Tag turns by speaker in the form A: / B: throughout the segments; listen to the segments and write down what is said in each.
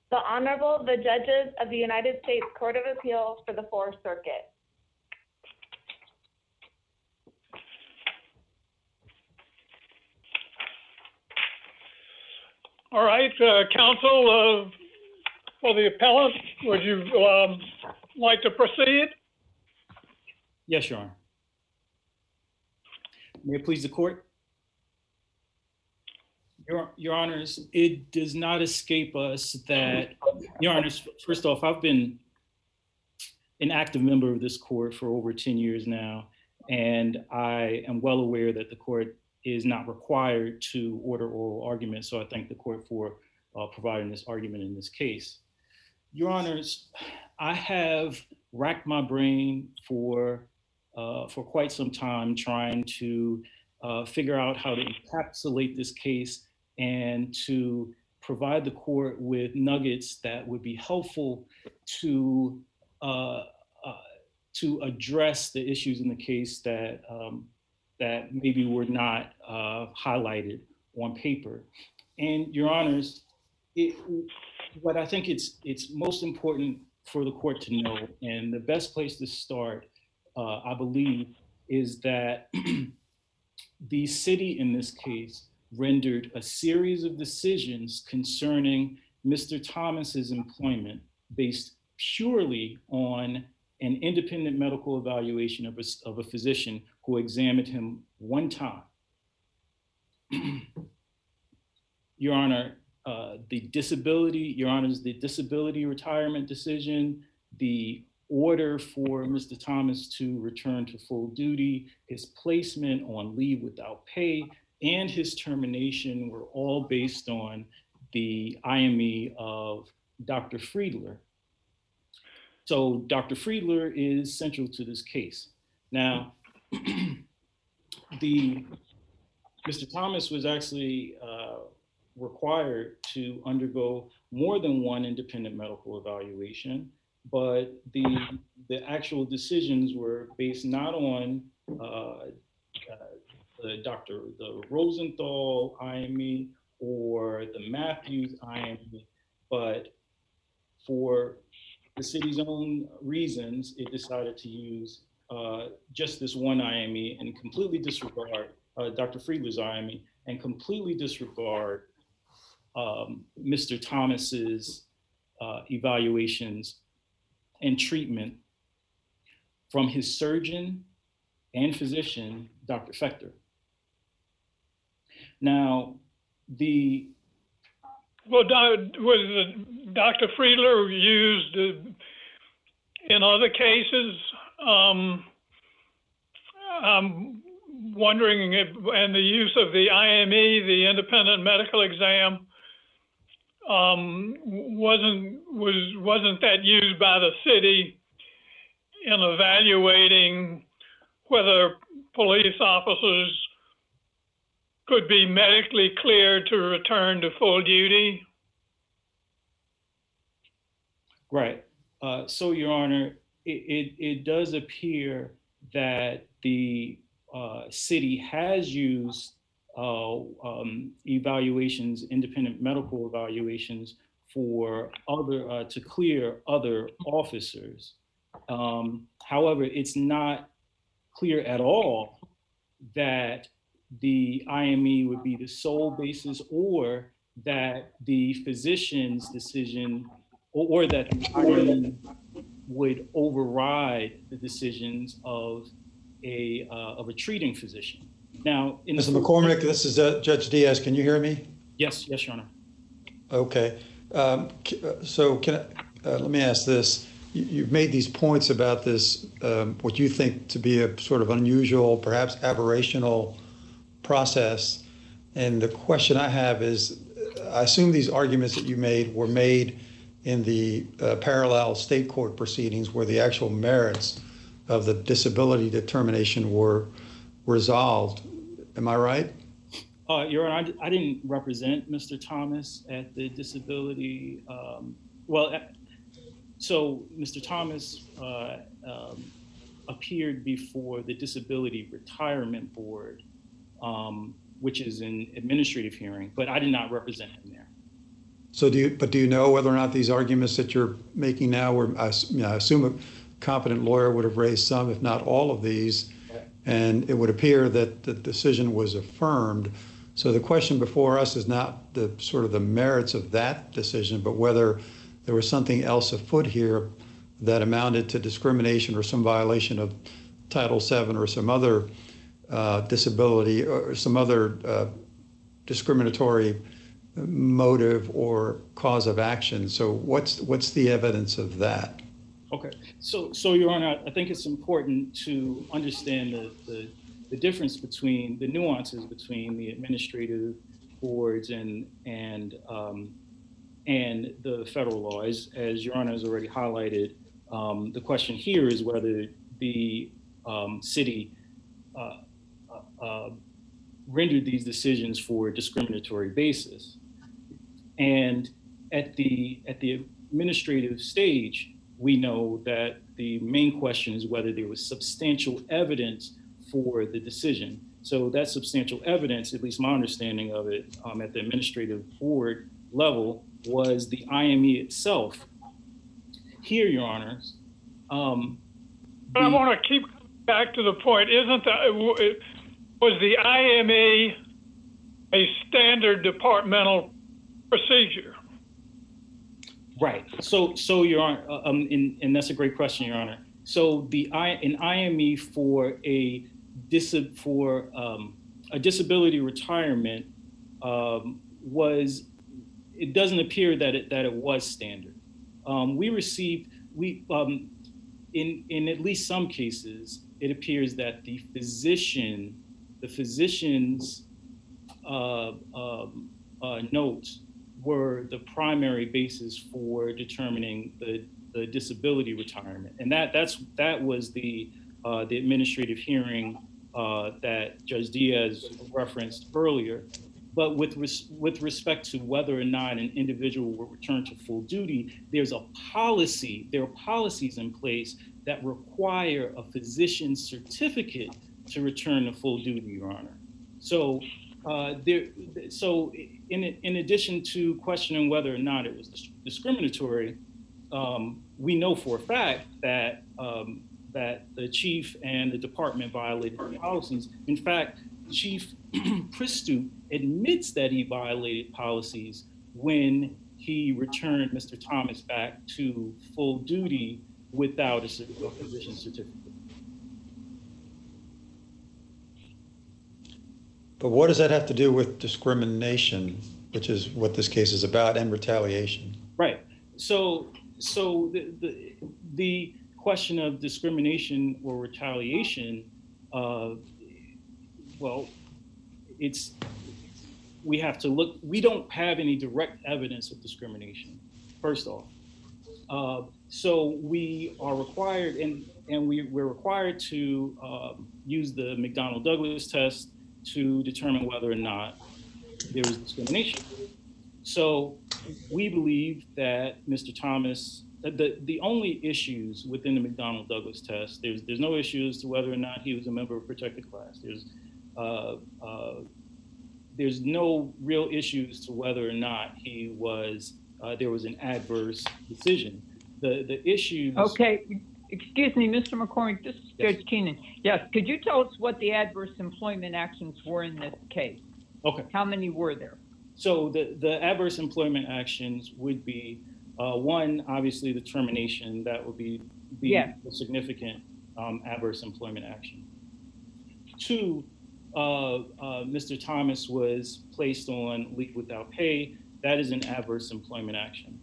A: The Honorable, the Judges of the United States Court of Appeals for the Fourth Circuit.
B: All right, counsel, for the appellant, would you like to proceed?
C: Yes, Your Honor. May it please the court? Your Honors, it does not escape us that, Your Honors, first off, I've been an active member of this court for over 10 years now, and I am well aware that the court is not required to order oral arguments, so I thank the court for providing this argument in this case. Your Honors, I have racked my brain for quite some time trying to figure out how to encapsulate this case and to provide the court with nuggets that would be helpful to address the issues in the case that maybe were not highlighted on paper. And Your Honors, what I think it's most important for the court to know, and the best place to start, I believe, is that the city in this case rendered a series of decisions concerning Mr. Thomas's employment based purely on an independent medical evaluation of a physician who examined him one time. Your Honor, the disability retirement decision, the order for Mr. Thomas to return to full duty, his placement on leave without pay, and his termination were all based on the IME of Dr. Friedler. So Dr. Friedler is central to this case. Now, Mr. Thomas was actually required to undergo more than one independent medical evaluation, but the actual decisions were based not on the Rosenthal IME or the Matthews IME, but for the city's own reasons, it decided to use just this one IME and completely disregard Dr. Friedler's IME and completely disregard Mr. Thomas's evaluations and treatment from his surgeon and physician, Dr. Fechter. Now,
B: was Dr. Friedler used in other cases? I'm wondering if, and the use of the IME, the independent medical exam, wasn't that used by the city in evaluating whether police officers could be medically cleared to return to full duty?
C: Right. So, Your Honor, it does appear that the city has used evaluations, independent medical evaluations, for to clear other officers. However, it's not clear at all that the IME would be the sole basis, or that the physician's decision, or that the IME would override the decisions of a treating physician. Now,
D: Mr. McCormick, this is Judge Diaz. Can you hear me?
C: Yes, Your Honor.
D: Okay. So let me ask this. You've made these points about this, what you think to be a sort of unusual, perhaps aberrational process. And the question I have is, I assume these arguments that you made were made in the parallel state court proceedings where the actual merits of the disability determination were resolved. Am I right?
C: Your Honor, I didn't represent Mr. Thomas at the disability. So Mr. Thomas appeared before the Disability Retirement Board, which is an administrative hearing, but I did not represent him there.
D: So do you know whether or not these arguments that you're making now were, I assume a competent lawyer would have raised some, if not all of these, and it would appear that the decision was affirmed. So the question before us is not the sort of the merits of that decision, but whether there was something else afoot here that amounted to discrimination or some violation of Title VII or some other disability or some other discriminatory motive or cause of action. So what's the evidence of that?
C: Okay, so Your Honor, I think it's important to understand the difference between the nuances between the administrative boards and the federal law. As Your Honor has already highlighted, the question here is whether the city rendered these decisions for a discriminatory basis. And at the administrative stage, we know that the main question is whether there was substantial evidence for the decision. So that substantial evidence, at least my understanding of it, at the administrative board level, was the IME itself. Here, Your Honors.
B: But I want to keep back to the point. Was the IME a standard departmental procedure?
C: Right. So Your Honor, and that's a great question, Your Honor. So an IME for a disability retirement it doesn't appear that it was standard. In at least some cases, it appears that the physician's notes were the primary basis for determining the disability retirement, and that was the administrative hearing that Judge Diaz referenced earlier. But with respect to whether or not an individual will return to full duty, there are policies in place that require a physician's certificate to return to full duty, Your Honor. So in addition to questioning whether or not it was discriminatory, we know for a fact that the chief and the department violated the policies. In fact, Chief Pristu admits that he violated policies when he returned Mr. Thomas back to full duty without a physician's certificate.
D: But what does that have to do with discrimination, which is what this case is about, and retaliation? Right.
C: So the question of discrimination or retaliation, we have to look. We don't have any direct evidence of discrimination, first off. So we are required, and we're required to use the McDonnell-Douglas test to determine whether or not there was discrimination. So we believe that Mr. Thomas, the only issues within the McDonnell-Douglas test, there's no issues to whether or not he was a member of a protected class. There's no real issues to whether or not he was, there was an adverse decision. The issues.
E: Okay. Excuse me, Mr. McCormick, this is
C: Yes.
E: Judge Keenan. Yes, could you tell us what the adverse employment actions were in this case?
C: Okay.
E: How many were there?
C: So the adverse employment actions would be, one, obviously the termination. That would be a significant adverse employment action. Two, Mr. Thomas was placed on leave without pay. That is an adverse employment action.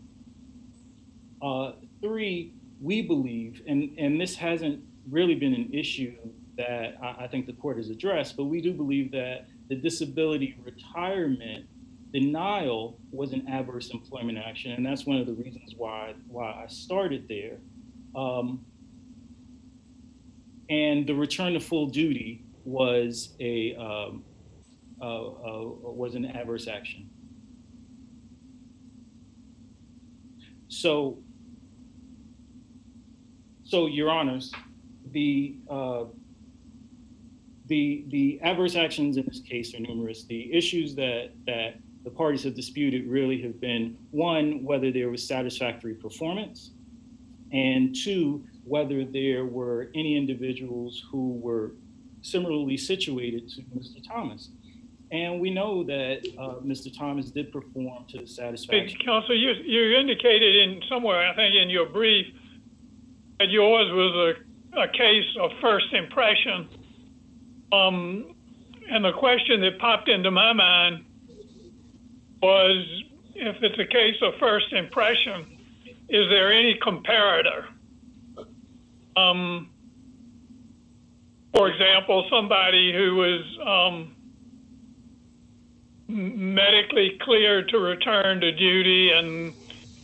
C: Three, we believe, and this hasn't really been an issue that I think the court has addressed, but we do believe that the disability retirement denial was an adverse employment action, and that's one of the reasons why I started there. And the return to full duty was an adverse action. So Your Honors, the adverse actions in this case are numerous. The issues that the parties have disputed really have been, one, whether there was satisfactory performance, and two, whether there were any individuals who were similarly situated to Mr. Thomas. And we know that Mr. Thomas did perform to the satisfaction.
B: Counsel, you indicated in somewhere, I think in your brief, that yours was a case of first impression. And the question that popped into my mind was, if it's a case of first impression, is there any comparator? For example, somebody who was medically cleared to return to duty and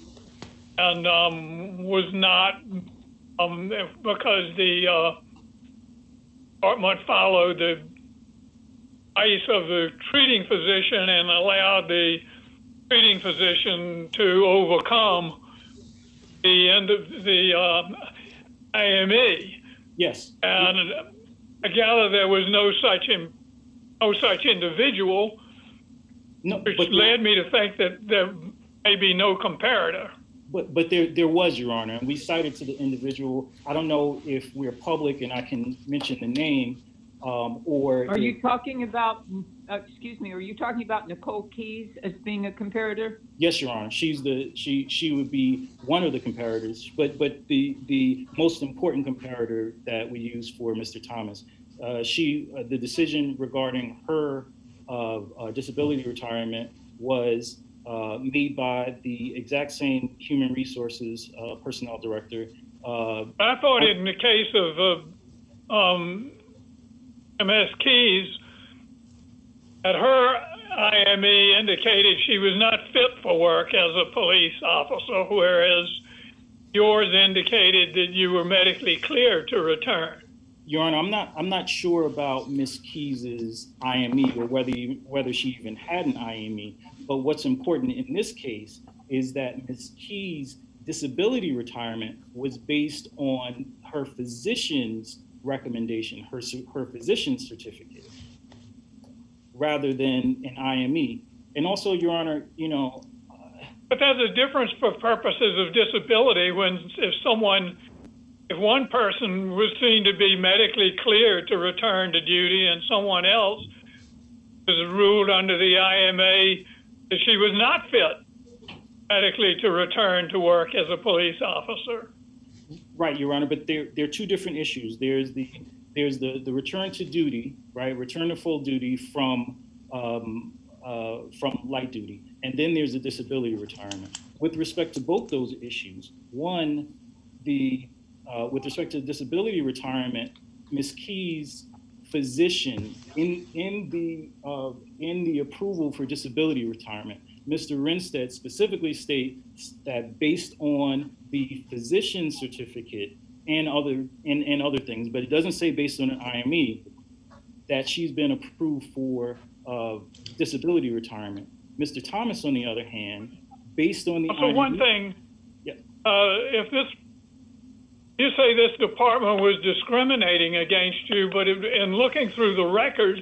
B: was not, because the department followed the advice of the treating physician and allowed the treating physician to overcome the end of the IME.
C: Yes.
B: And I gather there was no such individual, which led me to think that there may be no comparator.
C: But there was, Your Honor, and we cited to the individual. I don't know if we're public and I can mention the name, or.
E: Are you talking about? Excuse me. Are you talking about Nicole Keys as being a comparator?
C: Yes, Your Honor. She would be one of the comparators, but the most important comparator that we use for Mr. Thomas, the decision regarding her disability retirement was made by the exact same human resources personnel director.
B: I thought in the case of Ms. Keys, that her IME indicated she was not fit for work as a police officer, whereas yours indicated that you were medically cleared to return.
C: Your Honor, I'm not sure about Ms. Keys's IME or whether she even had an IME. But what's important in this case is that Ms. Keys' disability retirement was based on her physician's recommendation, her physician's certificate, rather than an IME. And also, Your Honor,
B: But there's a difference for purposes of disability if one person was seen to be medically cleared to return to duty and someone else was ruled under the IMA that she was not fit medically to return to work as a police officer.
C: Right, Your Honor, but there are two different issues. There's the return to duty, right? Return to full duty from light duty, and then there's the disability retirement. With respect to both those issues, one, with respect to disability retirement, Ms. Keys' physician in the approval for disability retirement, Mr. Rinstead specifically states that based on the physician's certificate and other things, but it doesn't say based on an IME, that she's been approved for disability retirement. Mr. Thomas, on the other hand, based on the
B: So
C: IME,
B: one thing,
C: yeah.
B: if you say this department was discriminating against you, but in looking through the record,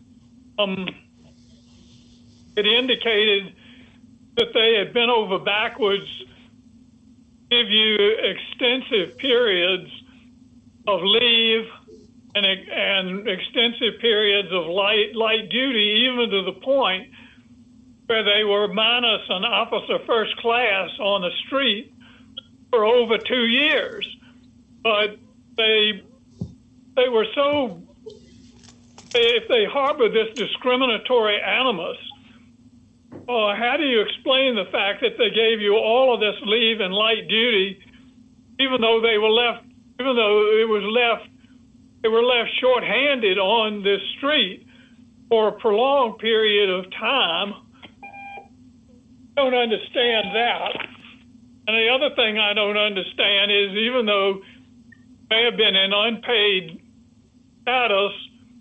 B: it indicated that they had bent over backwards to give you extensive periods of leave and extensive periods of light duty, even to the point where they were minus an officer first class on the street for over 2 years. But they were so, if they harbored this discriminatory animus, how do you explain the fact that they gave you all of this leave and light duty, even though they were left shorthanded on this street for a prolonged period of time? I don't understand that. And the other thing I don't understand is, even though may have been in unpaid status,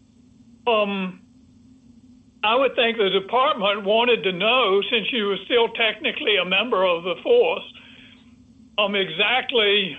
B: I would think the department wanted to know, since you were still technically a member of the force, exactly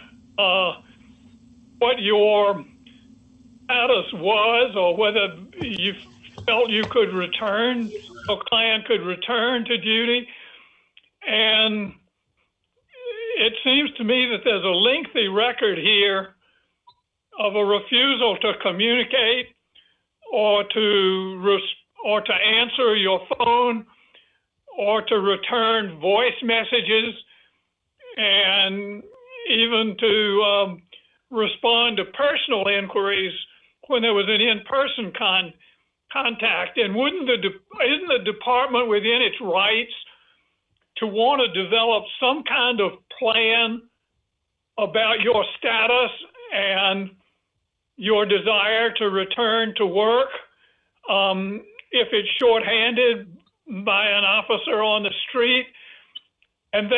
B: what your status was, or whether you felt you could return, your client could return to duty. And it seems to me that there's a lengthy record here of a refusal to communicate or to answer your phone or to return voice messages and even to respond to personal inquiries when there was an in-person contact. And isn't the department within its rights to want to develop some kind of plan about your status and your desire to return to work if it's shorthanded by an officer on the street? And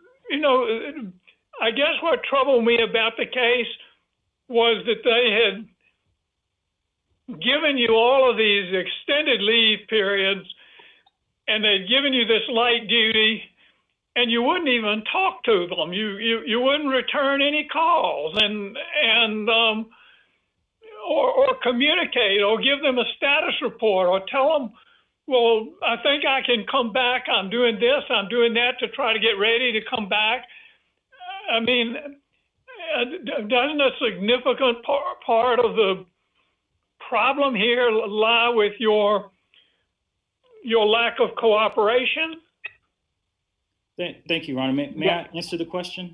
B: I guess what troubled me about the case was that they had given you all of these extended leave periods, and they'd given you this light duty, and you wouldn't even talk to them. You wouldn't return any calls or communicate or give them a status report or tell them, well, I think I can come back. I'm doing this, I'm doing that to try to get ready to come back. I mean, doesn't a significant part of the problem here lie with your lack of cooperation?
C: Thank you, Ronnie. May I answer the question?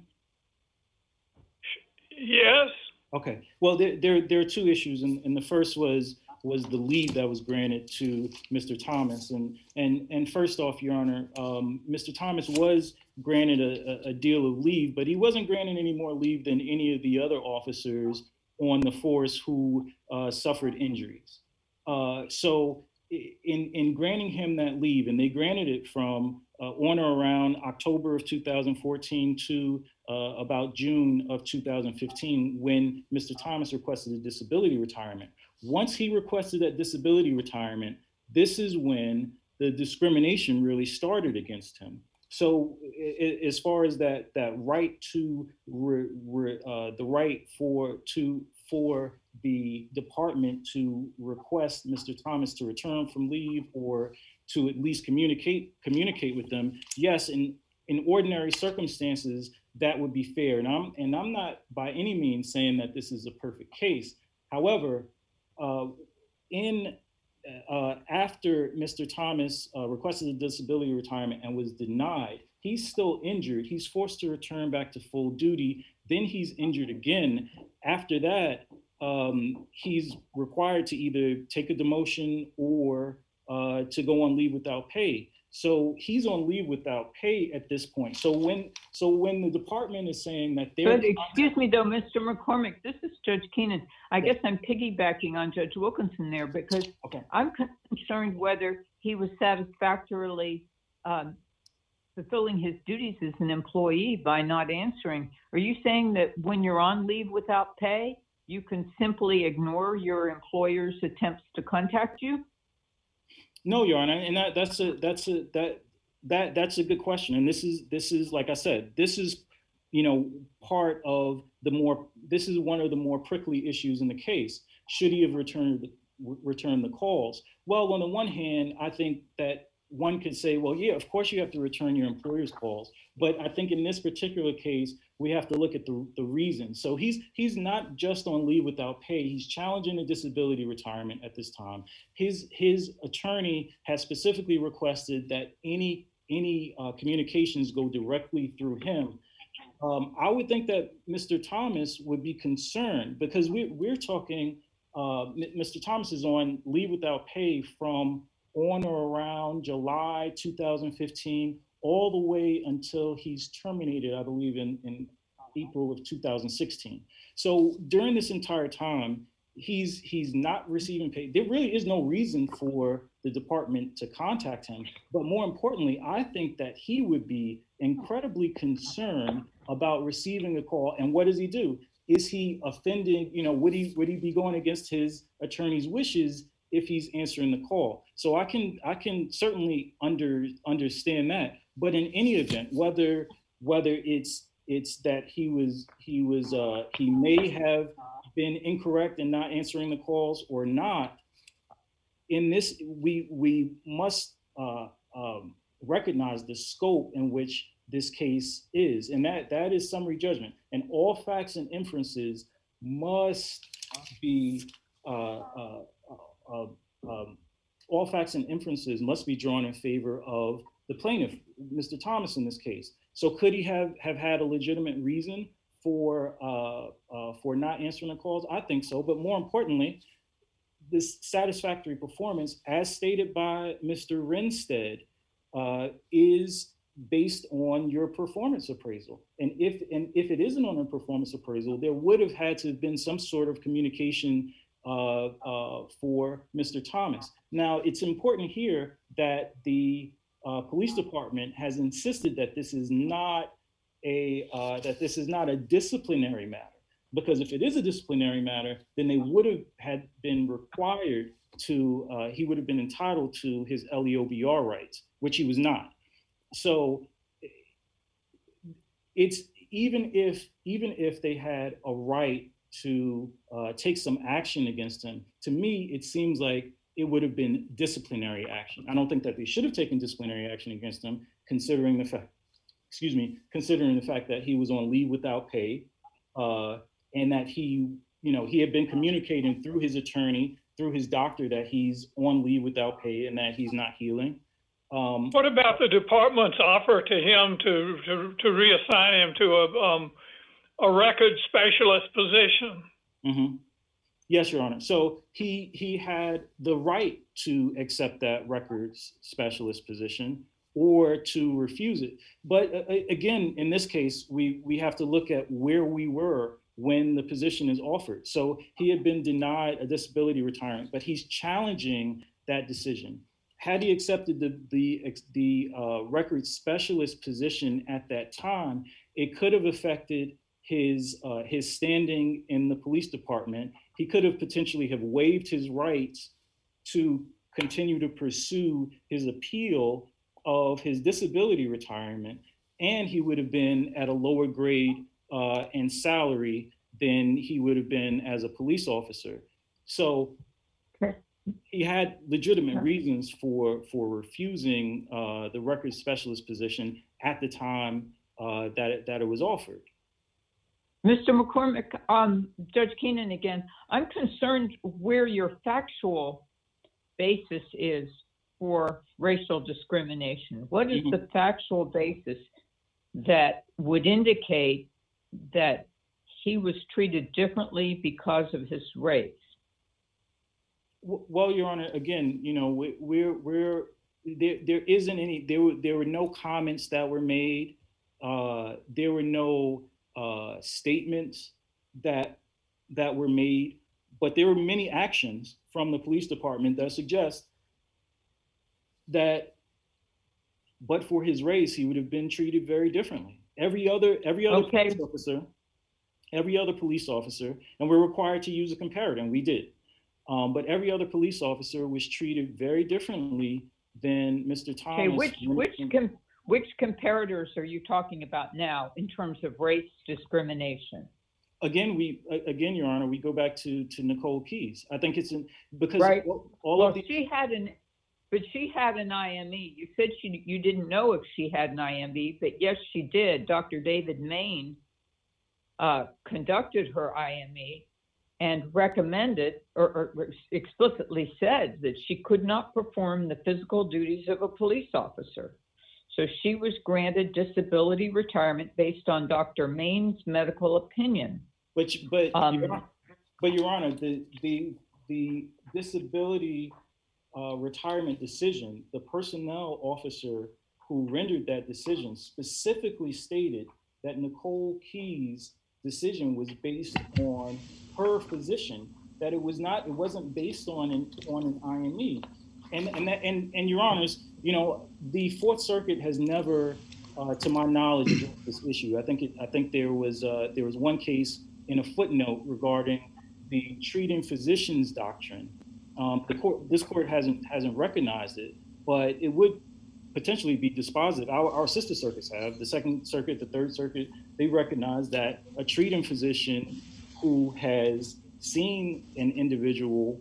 B: Yes.
C: Okay. Well, there are two issues, and the first was the leave that was granted to Mr. Thomas. And first off, Your Honor, Mr. Thomas was granted a deal of leave, but he wasn't granted any more leave than any of the other officers on the force who suffered injuries. So in granting him that leave, and they granted it from on or around October of 2014 to about June of 2015, when Mr. Thomas requested a disability retirement. Once he requested that disability retirement, this is when the discrimination really started against him. So as far as that right to the right for the department to request Mr. Thomas to return from leave or to at least communicate with them, yes, in ordinary circumstances that would be fair. And I'm not by any means saying that this is a perfect case. However, after Mr. Thomas requested a disability retirement and was denied, he's still injured. He's forced to return back to full duty. Then he's injured again. After that, he's required to either take a demotion or to go on leave without pay. So he's on leave without pay at this point. So when the department is saying that they're—
E: But excuse me though, Mr. McCormick, this is Judge Keenan. I guess I'm piggybacking on Judge Wilkinson there because I'm concerned whether he was satisfactorily fulfilling his duties as an employee by not answering. Are you saying that when you're on leave without pay, you can simply ignore your employer's attempts to contact you?
C: No, Your Honor, and that's a good question. And this is like I said, this is part of this is one of the more prickly issues in the case. Should he have returned the calls? Well, on the one hand, I think that one could say, well, yeah, of course you have to return your employer's calls. But I think in this particular case, we have to look at the reason. So he's not just on leave without pay. He's challenging a disability retirement at this time. His attorney has specifically requested that any communications go directly through him. I would think that Mr. Thomas would be concerned because we're talking, Mr. Thomas is on leave without pay from on or around July 2015, all the way until he's terminated, I believe, in April of 2016. So during this entire time, he's not receiving pay. There really is no reason for the department to contact him. But more importantly, I think that he would be incredibly concerned about receiving a call. And what does he do? Is he offended? Would he be going against his attorney's wishes if he's answering the call? So I can certainly understand that. But in any event, whether it's that he may have been incorrect in not answering the calls or not, in this, we must recognize the scope in which this case is, and that is summary judgment, and all facts and inferences must be all facts and inferences must be drawn in favor of the plaintiff, Mr. Thomas, in this case. So could he have had a legitimate reason for not answering the calls? I think so, but more importantly, this satisfactory performance, as stated by Mr. Renstead, is based on your performance appraisal. And if it isn't on a performance appraisal, there would have had to have been some sort of communication for Mr. Thomas. Now, it's important here that the police department has insisted that this is not a disciplinary matter, because if it is a disciplinary matter, then they would have been required to, he would have been entitled to his LEOBR rights, which he was not. So it's even if they had a right to take some action against him, to me, it seems like it would have been disciplinary action. I don't think that they should have taken disciplinary action against him, considering the fact that he was on leave without pay, and that he had been communicating through his attorney, through his doctor, that he's on leave without pay and that he's not healing.
B: What about the department's offer to him to reassign him to a record specialist position?
C: Mm-hmm. Yes, Your Honor. So he had the right to accept that records specialist position or to refuse it. But again, in this case, we have to look at where we were when the position is offered. So he had been denied a disability retirement, but he's challenging that decision. Had he accepted the records specialist position at that time, it could have affected his standing in the police department. He could have potentially have waived his rights to continue to pursue his appeal of his disability retirement, and he would have been at a lower grade and salary than he would have been as a police officer. So he had legitimate reasons for refusing the records specialist position at the time that it was offered.
E: Mr. McCormick, Judge Keenan again, I'm concerned where your factual basis is for racial discrimination. What is the factual basis that would indicate that he was treated differently because of his race?
C: Well, Your Honor, again, there isn't any. There were no comments that were made. There were no statements that were made, but there were many actions from the police department that suggest that, but for his race, he would have been treated very differently. Every other police officer, and we're required to use a comparator, and we did. But every other police officer was treated very differently than Mr. Thomas.
E: Okay, which comparators are you talking about now in terms of race discrimination?
C: Again, Your Honor, we go back to Nicole Keys. I think it's because
E: right. She had an IME. You said you didn't know if she had an IME, but yes, she did. Dr. David Main conducted her IME and recommended or explicitly said that she could not perform the physical duties of a police officer. So she was granted disability retirement based on Dr. Main's medical opinion.
C: But Your Honor, the disability retirement decision, the personnel officer who rendered that decision specifically stated that Nicole Keys' decision was based on her physician, that it wasn't based on an IME. And Your Honors, the Fourth Circuit has never, to my knowledge, addressed this issue. I think there was one case in a footnote regarding the treating physicians doctrine. This court hasn't recognized it, but it would potentially be dispositive. Our sister circuits have, the Second Circuit, the Third Circuit, they recognize that a treating physician who has seen an individual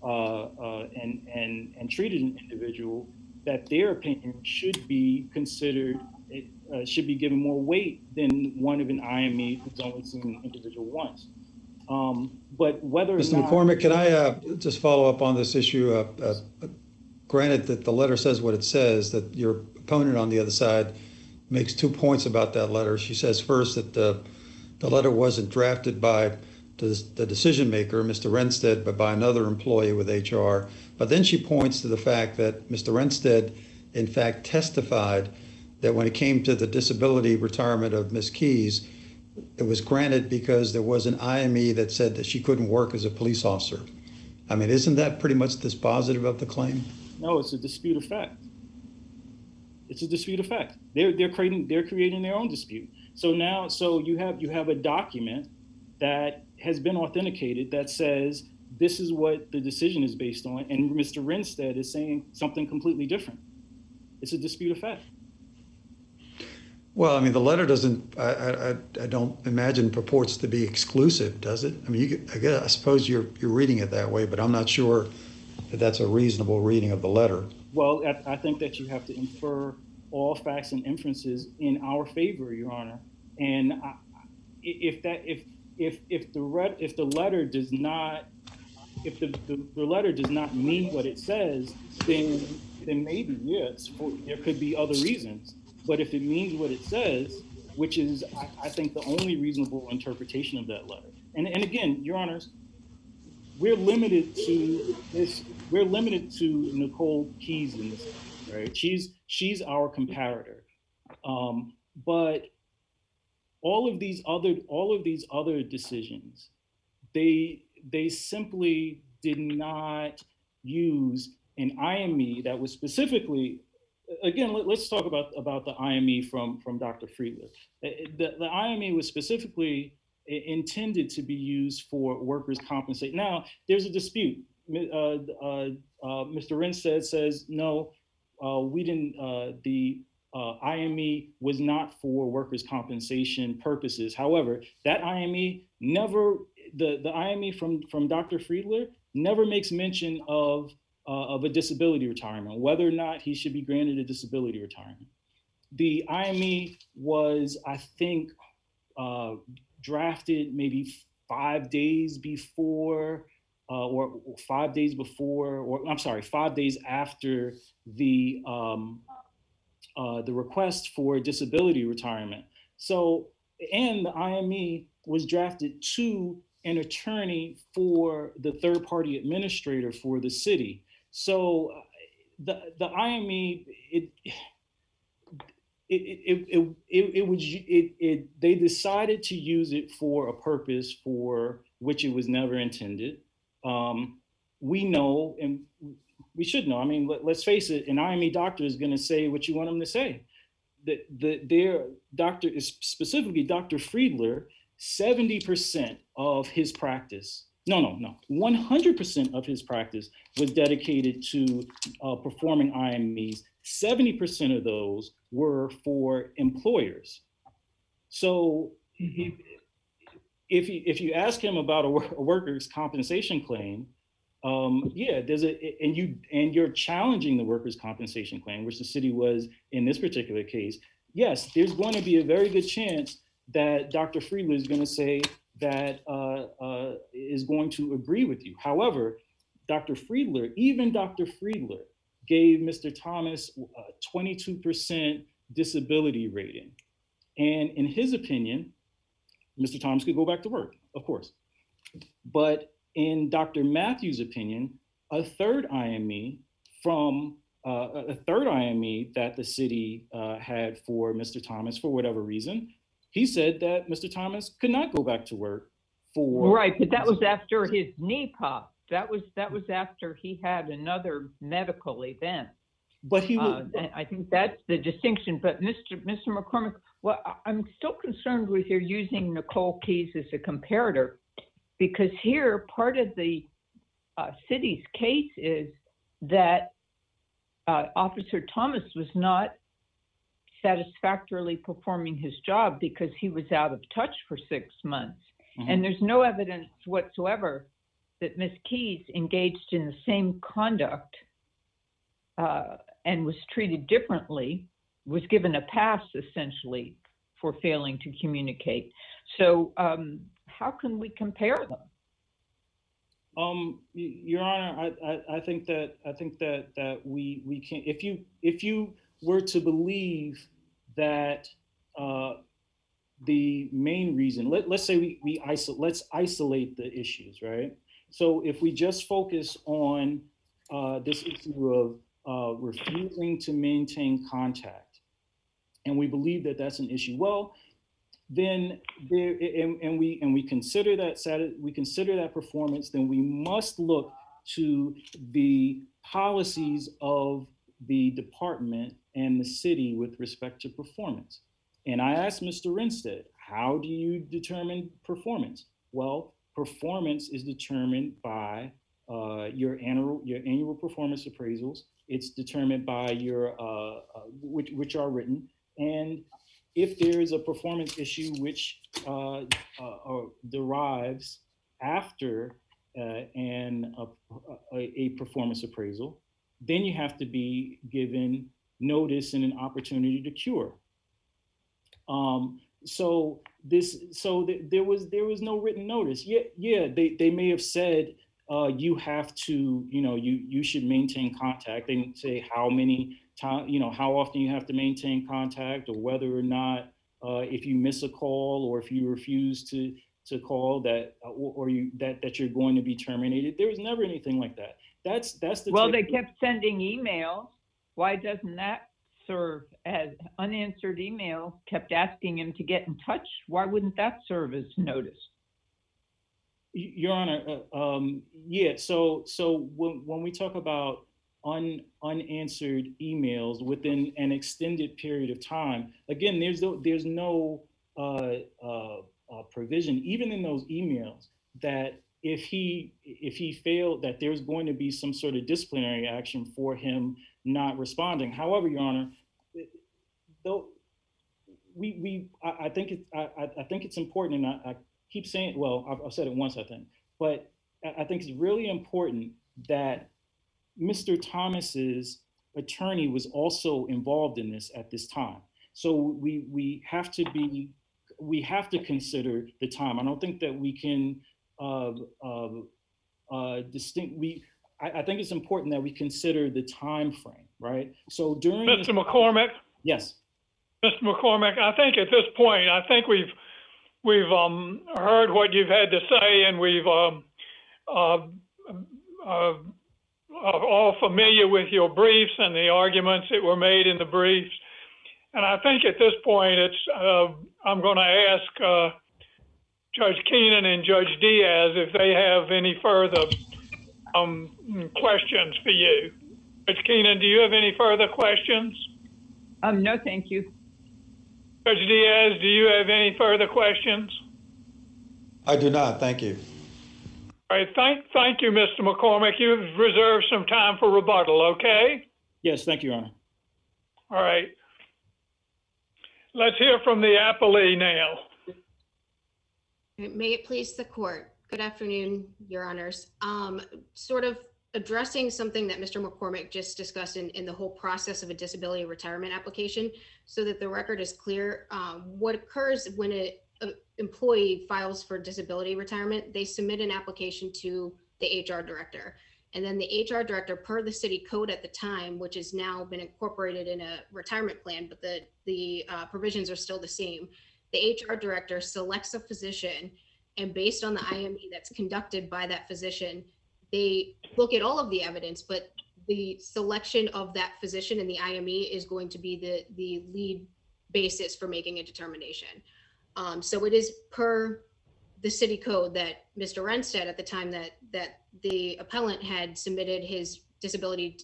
C: and treated an individual, that their opinion should be considered, should be given more weight than one of an IME who's only seen an individual once. But whether or
D: Mr.
C: not—
D: McCormick, can I just follow up on this issue? Granted that the letter says what it says, that your opponent on the other side makes 2 points about that letter. She says first that the letter wasn't drafted by the decision maker, Mr. Renstead, but by another employee with HR. But then she points to the fact that Mr. Renstead, in fact, testified that when it came to the disability retirement of Ms. Keys, it was granted because there was an IME that said that she couldn't work as a police officer. I mean, isn't that pretty much dispositive of the claim?
C: No, it's a dispute of fact. It's a dispute of fact. They're creating their own dispute. So now, you have a document that has been authenticated that says this is what the decision is based on, and Mr. Renstead is saying something completely different. It's a dispute of fact.
D: Well, I mean, the letter doesn't, I don't imagine purports to be exclusive, does it? I mean, I suppose you're reading it that way, but I'm not sure that that's a reasonable reading of the letter.
C: Well, I think that you have to infer all facts and inferences in our favor, Your Honor. And if the letter does not mean what it says, then maybe yes, there could be other reasons. But if it means what it says, which is, I think, the only reasonable interpretation of that letter. And again, Your Honors, we're limited to this. We're limited to Nicole Keys in this, right? She's our comparator. But all of these other decisions, they simply did not use an IME that was specifically. Again, let's talk about the IME from Dr. Friedler. The IME was specifically intended to be used for workers' compensation. Now, there's a dispute. Mr. Renstead says, no, we didn't, the IME was not for workers' compensation purposes. However, that IME never, the IME from Dr. Friedler never makes mention of a disability retirement, whether or not he should be granted a disability retirement. The IME was, I think, drafted maybe 5 days before, or 5 days before, or I'm sorry, 5 days after the request for disability retirement. So, and the IME was drafted to an attorney for the third-party administrator for the city. So the IME, they decided to use it for a purpose for which it was never intended. We know, and we should know. I mean, let's face it. An IME doctor is going to say what you want them to say. Their doctor is specifically Dr. Friedler. 70% of his practice. No. 100% of his practice was dedicated to performing IMEs. 70% of those were for employers. So if you ask him about a workers' compensation claim, yeah, and you're challenging the workers' compensation claim, which the city was in this particular case. Yes, there's going to be a very good chance that Dr. Friedler is going to say that is going to agree with you. However, even Dr. Friedler gave Mr. Thomas a 22% disability rating. And in his opinion, Mr. Thomas could go back to work, of course. But in Dr. Matthews' opinion, a third IME that the city had for Mr. Thomas for whatever reason, he said that Mr. Thomas could not go back to work for—
E: Right, but that was after his knee popped. That was after he had another medical event.
C: But he
E: and I think that's the distinction. But Mr. McCormick, well, I'm still concerned with your using Nicole Keys as a comparator, because here part of the city's case is that Officer Thomas was not satisfactorily performing his job because he was out of touch for 6 months. Mm-hmm. And there's no evidence whatsoever that Ms. Keys engaged in the same conduct and was treated differently, was given a pass essentially for failing to communicate. So how can we compare them?
C: Your Honor, I think that we can, if you were to believe that the main reason, let's say let's isolate the issues, right? So if we just focus on this issue of refusing to maintain contact, and we believe that that's an issue, well, then we consider that performance, then we must look to the policies of the department and the city with respect to performance. And I asked Mr. Rinstead, how do you determine performance? Well, performance is determined by your annual performance appraisals. It's determined by your which are written, and if there is a performance issue which derives after a performance appraisal, then you have to be given notice and an opportunity to cure. So there was no written notice. Yeah, they may have said you have to, you should maintain contact. They didn't say how many times, how often you have to maintain contact, or whether or not if you miss a call or if you refuse to call that that you're going to be terminated. There was never anything like that. That's the
E: well, they kept sending emails. Why doesn't that serve as unanswered emails? Kept asking him to get in touch. Why wouldn't that serve as notice?
C: Your Honor, yeah. So when we talk about unanswered emails within an extended period of time, again, there's no provision, even in those emails, that if he failed, that there's going to be some sort of disciplinary action for him not responding. However, Your Honor, though I think it's important, and I keep saying, well, I've said it once, I think, but I think it's really important that Mr. Thomas's attorney was also involved in this at this time. So we have to consider the time. I don't think that we can I think it's important that we consider the time frame, right? So during
B: Mr. McCormick.
C: Yes.
B: Mr. McCormick, I think at this point, I think we've heard what you've had to say, and we've are all familiar with your briefs and the arguments that were made in the briefs. And I think at this point, I'm going to ask Judge Keenan and Judge Diaz if they have any further questions for you. Judge Keenan, do you have any further questions?
E: No, thank you.
B: Judge Diaz, do you have any further questions?
D: I do not, thank you.
B: All right, thank you, Mr. McCormick. You've reserved some time for rebuttal, okay?
C: Yes, thank you, Your Honor.
B: All right. Let's hear from the appellee now.
F: May it please the court. Good afternoon, Your Honors. Sort of addressing something that Mr. McCormick just discussed in the whole process of a disability retirement application, so that the record is clear. What occurs when an employee files for disability retirement, they submit an application to the HR director. And then the HR director, per the city code at the time, which has now been incorporated in a retirement plan, but the provisions are still the same. The HR director selects a physician, and based on the IME that's conducted by that physician, they look at all of the evidence, but the selection of that physician in the IME is going to be the lead basis for making a determination. So it is per the city code that Mr. Rinstead, at the time that the appellant had submitted his disability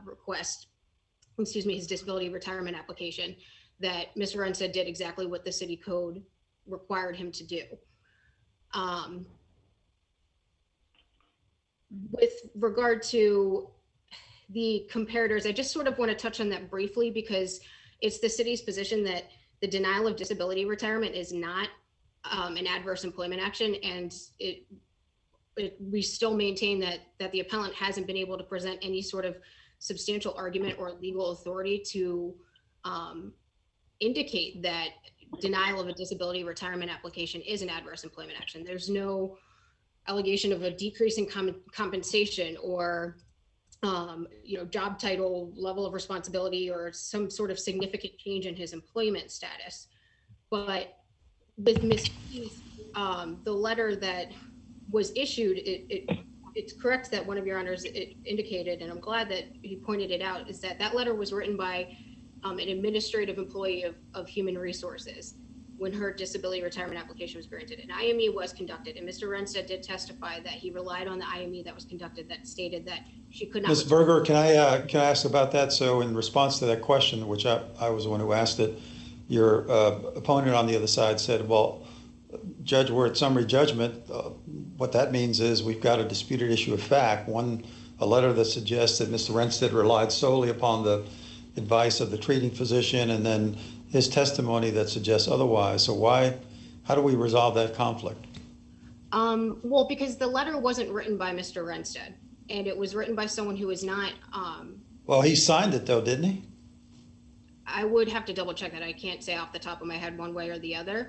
F: his disability retirement application, that Mr. Rinstead did exactly what the city code required him to do. With regard to the comparators, I just sort of want to touch on that briefly, because it's the city's position that the denial of disability retirement is not an adverse employment action, and we still maintain that the appellant hasn't been able to present any sort of substantial argument or legal authority to indicate that denial of a disability retirement application is an adverse employment action. There's no allegation of a decrease in compensation or job title, level of responsibility, or some sort of significant change in his employment status. But with Ms. Keith, the letter that was issued, it's correct that one of your honors indicated, and I'm glad that you pointed it out, is that letter was written by an administrative employee of Human Resources when her disability retirement application was granted. An IME was conducted, and Mr. Renstead did testify that he relied on the IME that was conducted that stated that she could not.
D: Ms. Berger, can I ask about that? So in response to that question, which I was the one who asked it, your opponent on the other side said, well, Judge, we're at summary judgment. What that means is we've got a disputed issue of fact. A letter that suggests that Mr. Renstead relied solely upon the advice of the treating physician, and then his testimony that suggests otherwise. So how do we resolve that conflict?
F: Well, because the letter wasn't written by Mr. Renstead, and it was written by someone who is not.
D: Well, he signed it though, didn't he?
F: I would have to double check that. I can't say off the top of my head one way or the other.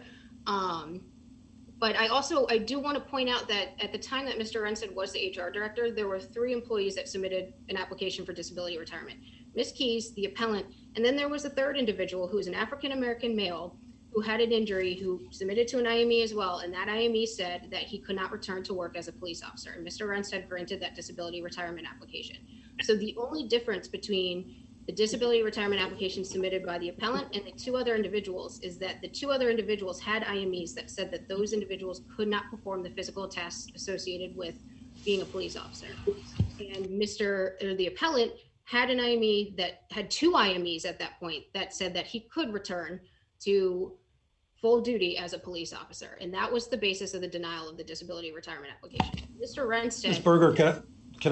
F: But I do want to point out that at the time that Mr. Renstead was the HR director, there were 3 employees that submitted an application for disability retirement. Ms. Keys, the appellant, and then there was a 3rd individual who is an African-American male who had an injury who submitted to an IME as well, and that IME said that he could not return to work as a police officer, and Mr. Renstead granted that disability retirement application. So the only difference between the disability retirement application submitted by the appellant and the 2 other individuals is that the 2 other individuals had IMEs that said that those individuals could not perform the physical tasks associated with being a police officer. And the appellant had an IME that had 2 IMEs at that point that said that he could return to full duty as a police officer. And that was the basis of the denial of the disability retirement application. Mr. Renstead.
D: Ms. Berger, can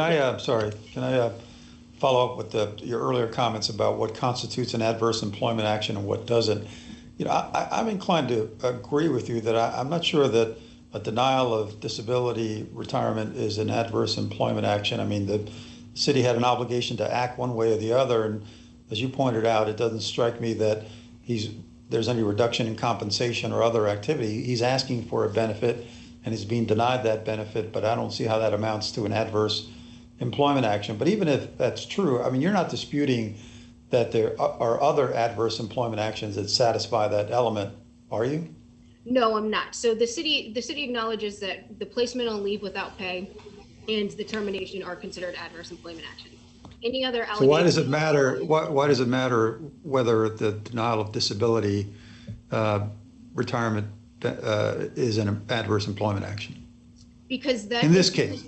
D: I follow up with your earlier comments about what constitutes an adverse employment action and what doesn't? I'm inclined to agree with you that I'm not sure that a denial of disability retirement is an adverse employment action. I mean, the city had an obligation to act one way or the other, and as you pointed out, it doesn't strike me that there's any reduction in compensation or other activity. He's asking for a benefit and he's being denied that benefit, but I don't see how that amounts to an adverse employment action. But even if that's true, I mean, you're not disputing that there are other adverse employment actions that satisfy that element, are you?
F: No, I'm not. So the city acknowledges that the placement on leave without pay and the termination are considered adverse employment actions. Any other allegations?
D: So why does it matter? Why does it matter whether the denial of disability retirement is an adverse employment action?
F: Because that
D: in this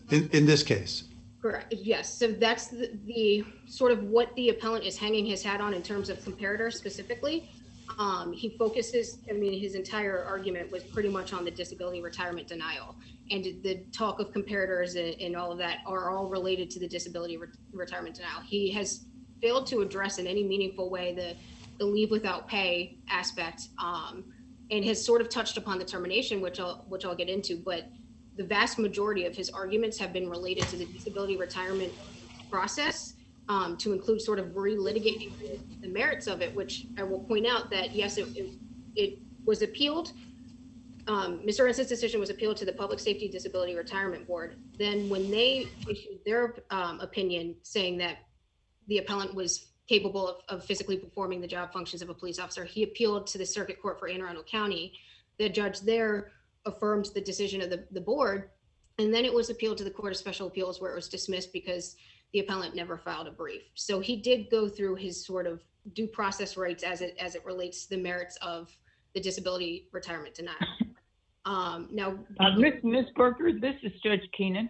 D: case.
F: Correct. Yes. So that's the sort of what the appellant is hanging his hat on in terms of comparator specifically. He focuses, his entire argument was pretty much on the disability retirement denial, and the talk of comparators and all of that are all related to the disability retirement denial. He has failed to address in any meaningful way the leave without pay aspect, and has sort of touched upon the termination, which I'll get into, but the vast majority of his arguments have been related to the disability retirement process, to include sort of relitigating the merits of it, which I will point out that, yes, it was appealed. Mr. Renstead's decision was appealed to the Public Safety Disability Retirement Board. Then when they issued their opinion saying that the appellant was capable of physically performing the job functions of a police officer, he appealed to the Circuit Court for Anne Arundel County. The judge there affirmed the decision of the board, and then it was appealed to the Court of Special Appeals, where it was dismissed because the appellant never filed a brief. So he did go through his sort of due process rights as it relates to the merits of the disability retirement denial. Now,
E: Ms. Berger, this is Judge Keenan.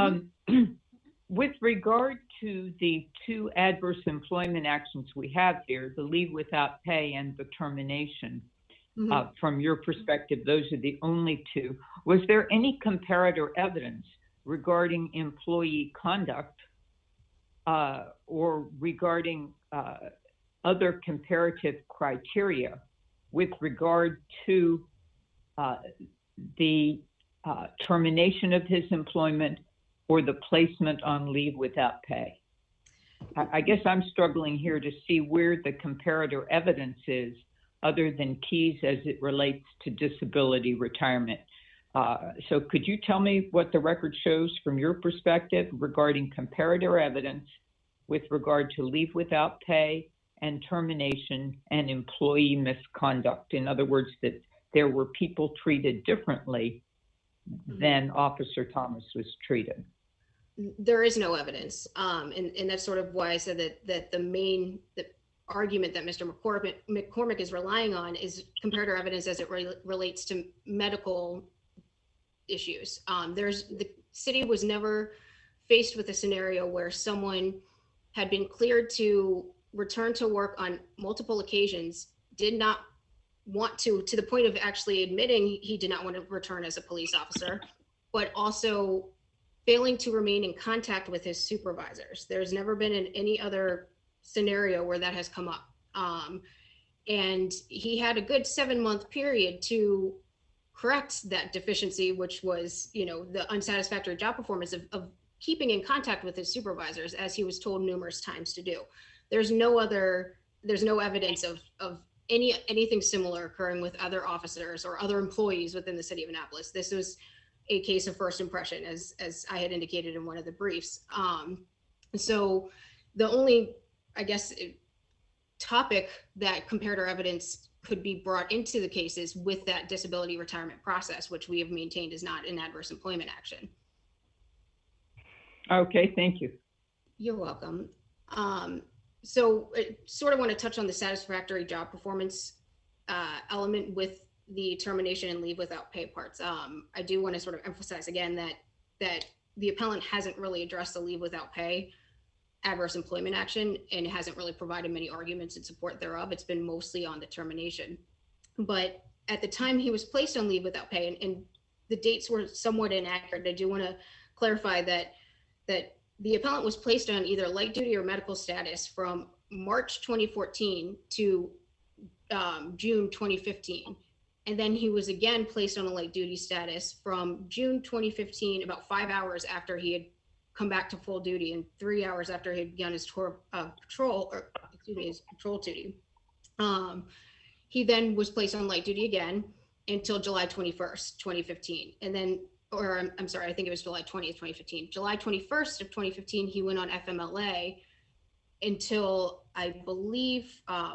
E: With regard to the 2 adverse employment actions we have here, the leave without pay and the termination, from your perspective, those are the only 2. Was there any comparator evidence regarding employee conduct or regarding other comparative criteria with regard to the termination of his employment, or the placement on leave without pay? I guess I'm struggling here to see where the comparator evidence is other than Keyes as it relates to disability retirement. So could you tell me what the record shows from your perspective regarding comparator evidence with regard to leave without pay and termination and employee misconduct? In other words, that there were people treated differently than Officer Thomas was treated.
F: There is no evidence. And that's sort of why I said that the argument that Mr. McCormick is relying on is comparator evidence as it relates to medical issues. The city was never faced with a scenario where someone had been cleared to return to work on multiple occasions, did not want to the point of actually admitting he did not want to return as a police officer, but also failing to remain in contact with his supervisors. There's never been any other scenario where that has come up. And he had a good 7-month period to correct that deficiency, which was, the unsatisfactory job performance of keeping in contact with his supervisors, as he was told numerous times to do. There's no evidence of anything similar occurring with other officers or other employees within the city of Annapolis. This was a case of first impression, as I had indicated in one of the briefs. So the only, I guess, topic that comparator evidence could be brought into the cases with that disability retirement process, which we have maintained is not an adverse employment action.
E: Okay, thank you.
F: You're welcome. So I sort of want to touch on the satisfactory job performance element with the termination and leave without pay parts. I do want to sort of emphasize again that the appellant hasn't really addressed the leave without pay adverse employment action and hasn't really provided many arguments in support thereof. It's been mostly on the termination. But at the time he was placed on leave without pay, and the dates were somewhat inaccurate, I do want to clarify that the appellant was placed on either light duty or medical status from March 2014 to June 2015. And then he was again placed on a light duty status from June 2015, about 5 hours after he had come back to full duty and 3 hours after he had begun his patrol duty. He then was placed on light duty again until July 21st, 2015. And then, I'm sorry, I think it was July 20th, 2015. July 21st of 2015, he went on FMLA until I believe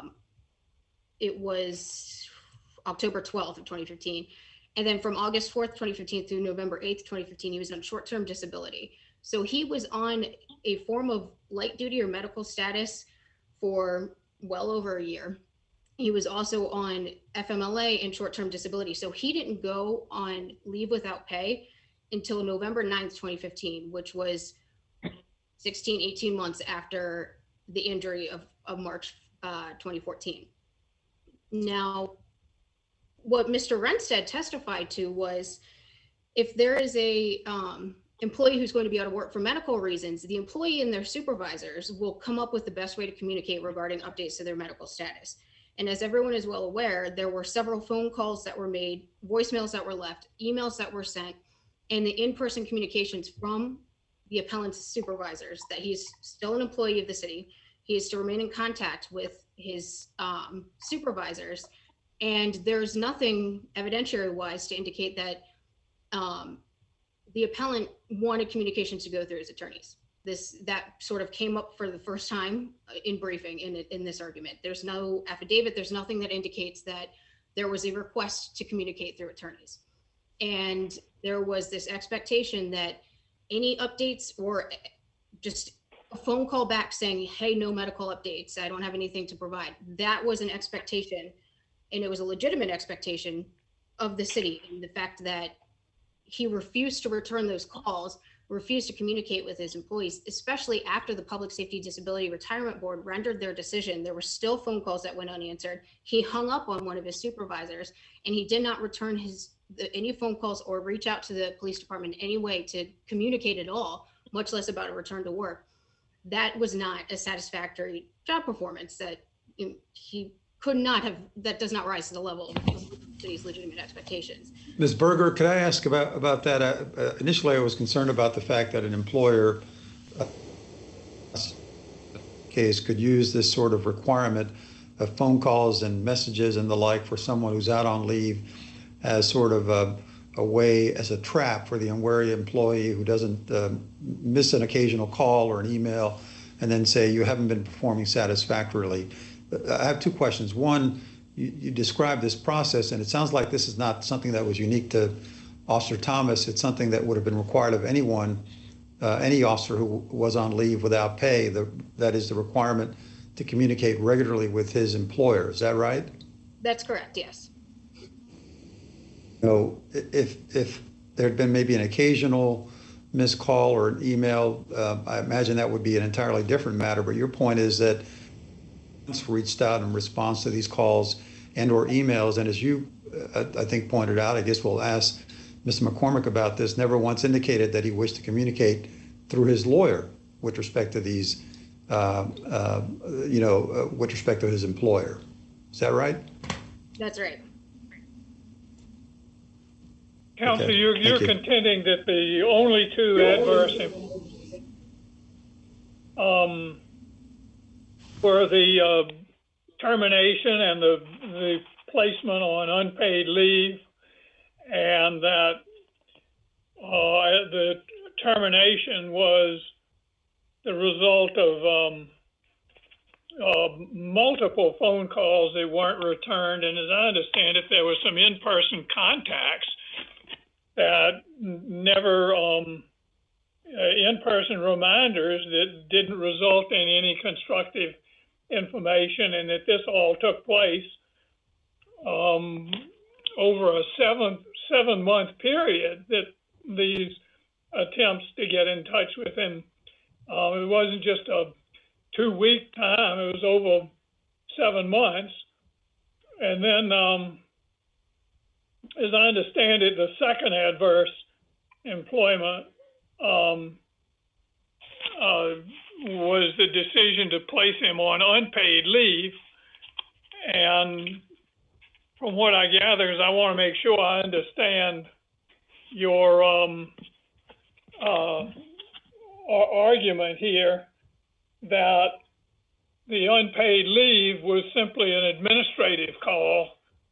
F: it was October 12th of 2015. And then from August 4th, 2015 through November 8th, 2015, he was on short-term disability. So he was on a form of light duty or medical status for well over a year. He was also on FMLA and short-term disability. So he didn't go on leave without pay until November 9th, 2015, which was 16, 18 months after the injury of March 2014. Now, what Mr. Renstead testified to was if there is a employee who's going to be out of work for medical reasons, the employee and their supervisors will come up with the best way to communicate regarding updates to their medical status. And as everyone is well aware, there were several phone calls that were made, voicemails that were left, emails that were sent, and the in-person communications from the appellant's supervisors that he's still an employee of the city. He is to remain in contact with his supervisors. And there's nothing evidentiary-wise to indicate that the appellant wanted communications to go through his attorneys. That sort of came up for the first time in briefing in this argument. There's no affidavit. There's nothing that indicates that there was a request to communicate through attorneys. And there was this expectation that any updates or just a phone call back saying, hey, no medical updates, I don't have anything to provide. That was an expectation, and it was a legitimate expectation of the city. And the fact that he refused to return those calls, refused to communicate with his employees, especially after the Public Safety Disability Retirement Board rendered their decision. There were still phone calls that went unanswered. He hung up on one of his supervisors, and he did not return any phone calls or reach out to the police department in any way to communicate at all, much less about a return to work. That was not a satisfactory job performance. That he could not have, that does not rise to the level of city's legitimate expectations.
D: Ms. Berger, could I ask about that? Initially, I was concerned about the fact that an employer case could use this sort of requirement of phone calls and messages and the like for someone who's out on leave as sort of a way, as a trap for the unwary employee who doesn't miss an occasional call or an email and then say you haven't been performing satisfactorily. I have two questions. One, you described this process, and it sounds like this is not something that was unique to Officer Thomas. It's something that would have been required of anyone, any officer who was on leave without pay. That is the requirement to communicate regularly with his employer. Is that right?
F: That's correct, yes.
D: You know, if there had been maybe an occasional missed call or an email, I imagine that would be an entirely different matter. But your point is that reached out in response to these calls and or emails, and as you I think pointed out, I guess we'll ask Mr. McCormick about this, never once indicated that he wished to communicate through his lawyer with respect to these with respect to his employer. Is that right?
F: That's right.
B: Counsel,
D: Okay,
B: you're
D: thank you.
B: contending that the only two adverse were the termination and the placement on unpaid leave, and that the termination was the result of multiple phone calls that weren't returned, and as I understand it, there was some in-person contacts that never in-person reminders that didn't result in any constructive information, and that this all took place over a seven-month period, that these attempts to get in touch with him, it wasn't just a 2-week time, it was over 7 months. And then, as I understand it, the second adverse employment was the decision to place him on unpaid leave. And from what I gather, is I want to make sure I understand your argument here that the unpaid leave was simply an administrative call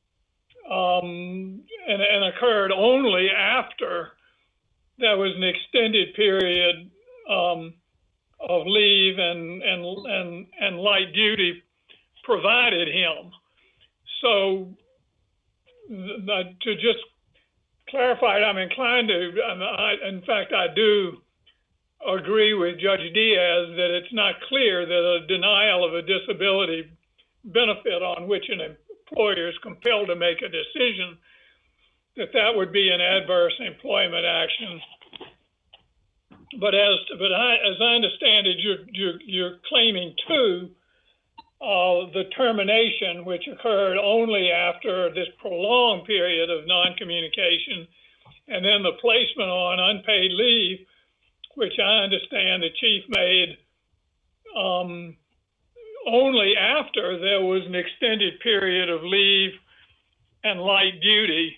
B: and occurred only after there was an extended period of leave and light duty provided him. So to just clarify, I'm inclined to, in fact, I do agree with Judge Diaz that it's not clear that a denial of a disability benefit on which an employer is compelled to make a decision, that would be an adverse employment action. But as I understand it, you're claiming too the termination, which occurred only after this prolonged period of non-communication, and then the placement on unpaid leave, which I understand the chief made only after there was an extended period of leave and light duty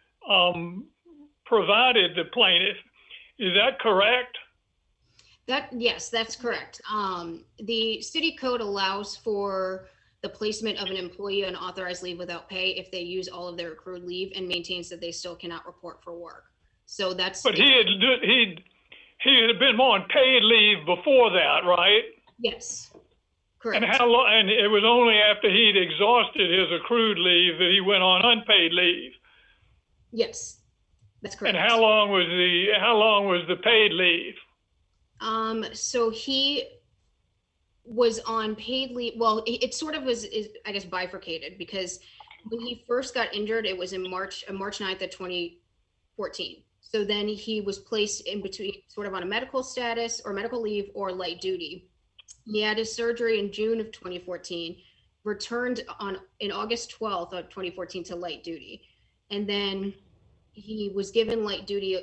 B: provided the plaintiff. Is that correct?
F: Yes, that's correct. The city code allows for the placement of an employee on authorized leave without pay if they use all of their accrued leave, and maintains that they still cannot report for work. So that's.
B: But he had been on paid leave before that, right?
F: Yes, correct.
B: And how long? And it was only after he'd exhausted his accrued leave that he went on unpaid leave.
F: Yes, that's correct.
B: And how long was the paid leave?
F: So he was on paid leave. Well, it sort of was, I guess, bifurcated, because when he first got injured, it was in March 9th of 2014. So then he was placed in between, sort of on a medical status or medical leave or light duty. He had his surgery in June of 2014, returned in August 12th of 2014 to light duty. And then he was given light duty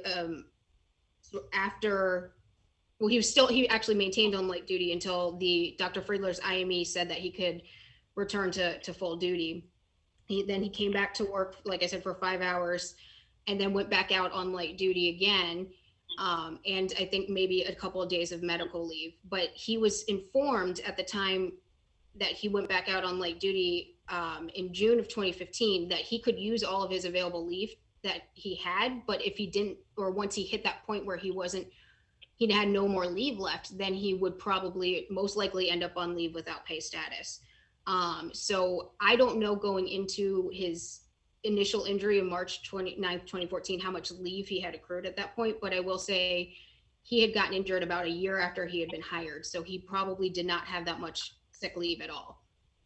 F: after. Well, he actually maintained on light duty until Dr. Friedler's IME said that he could return to full duty. Then he came back to work, like I said, for 5 hours, and then went back out on light duty again. And I think maybe a couple of days of medical leave. But he was informed at the time that he went back out on light duty in June of 2015 that he could use all of his available leave that he had. But if he didn't, or once he hit that point where he had no more leave left, then he would probably most likely end up on leave without pay status. So I don't know, going into his initial injury of March 29th, 2014, how much leave he had accrued at that point, but I will say he had gotten injured about a year after he had been hired. So he probably did not have that much sick leave at all.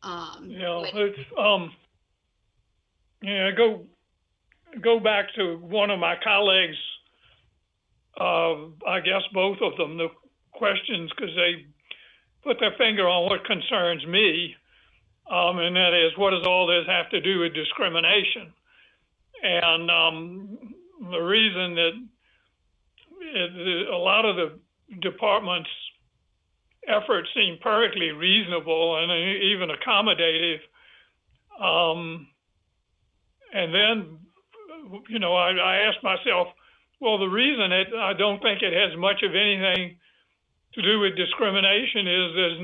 B: Go back to one of my colleagues, I guess both of them, the questions, because they put their finger on what concerns me, and that is, what does all this have to do with discrimination? And the reason that a lot of the department's efforts seem perfectly reasonable and even accommodative. And then, I asked myself, well, the reason I don't think it has much of anything to do with discrimination is there's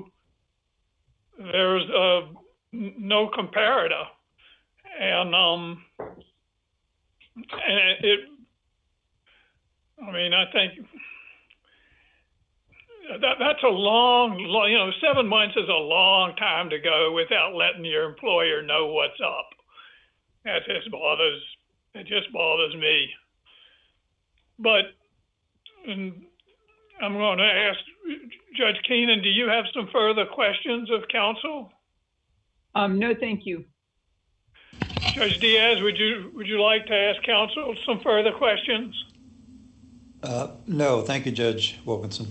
B: no comparator. And I think that's a long, 7 months is a long time to go without letting your employer know what's up. It just bothers me. But I'm going to ask Judge Keenan, do you have some further questions of counsel?
E: No, thank you.
B: Judge Diaz, would you like to ask counsel some further questions?
D: No, thank you, Judge Wilkinson.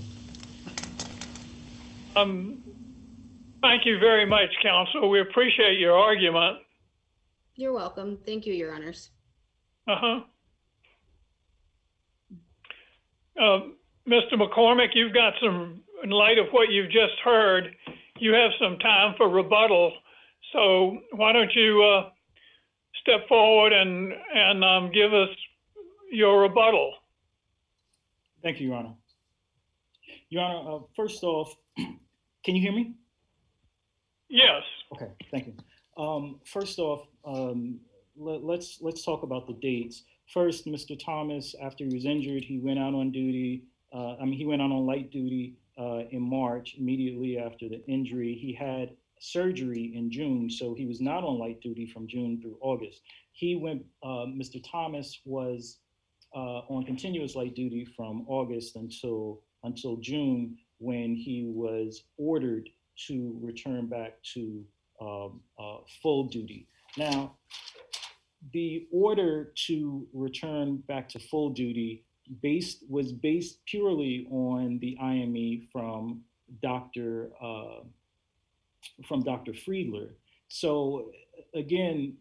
B: Thank you very much, counsel. We appreciate your argument.
F: You're welcome. Thank you, Your Honors.
B: Mr. McCormick, you've got in light of what you've just heard, you have some time for rebuttal. So why don't you step forward and give us your rebuttal?
C: Thank you, Your Honor. Your Honor, first off, can you hear me?
B: Yes.
C: Okay, thank you. First off, let's talk about the dates. First, Mr. Thomas, after he was injured, he went out on duty. He went out on light duty in March, immediately after the injury. He had surgery in June, so he was not on light duty from June through August. Mr. Thomas was on continuous light duty from August until June, when he was ordered to return back to full duty. Now, the order to return back to full duty was based purely on the IME from Dr. Friedler. So again,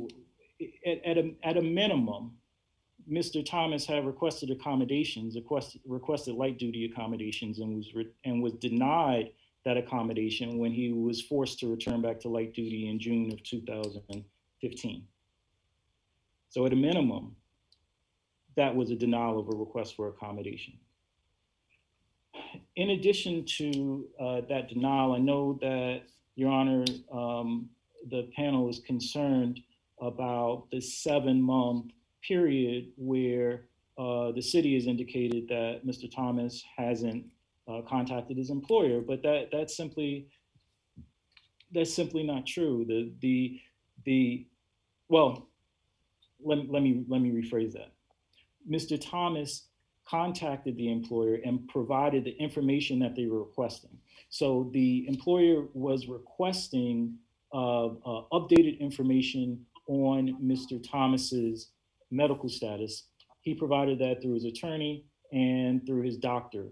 C: at a minimum, Mr. Thomas had requested accommodations, requested light duty accommodations, and was denied that accommodation when he was forced to return back to light duty in June of 2015. So at a minimum, that was a denial of a request for accommodation. In addition to that denial, I know that, Your Honor, the panel is concerned about the 7-month period where the city has indicated that Mr. Thomas hasn't contacted his employer, but that's simply not true. Let me rephrase that. Mr. Thomas contacted the employer and provided the information that they were requesting. So the employer was requesting updated information on Mr. Thomas's medical status. He provided that through his attorney and through his doctor.